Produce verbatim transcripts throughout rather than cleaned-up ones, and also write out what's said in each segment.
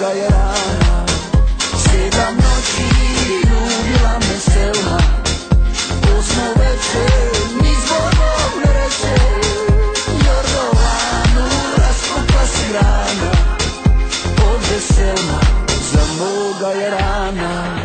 moga je rana. Sedam noći ljubila me Selma, osmo večer mi zbogom ne reče. Jorgovanu raspukla si grana, ovdje Selma, za moga je rana.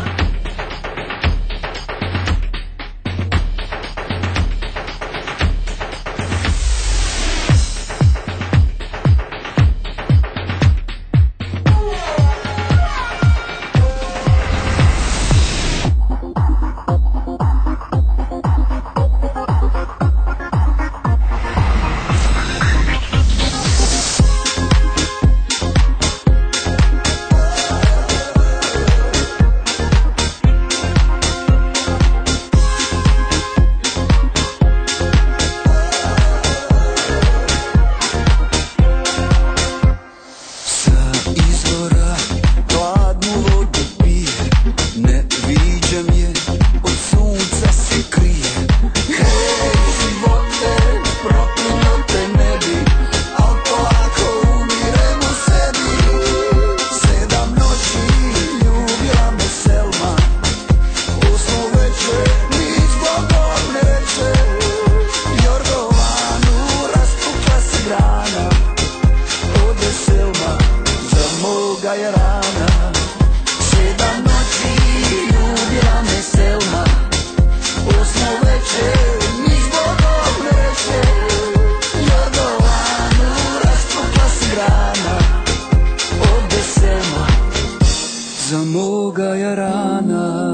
Moga je rana, sedam noći ljubila me Selma, osmo večer mi zbogom ne reče. Jorgovanu raspukla si grana, ovdje Selma, za moga je rana.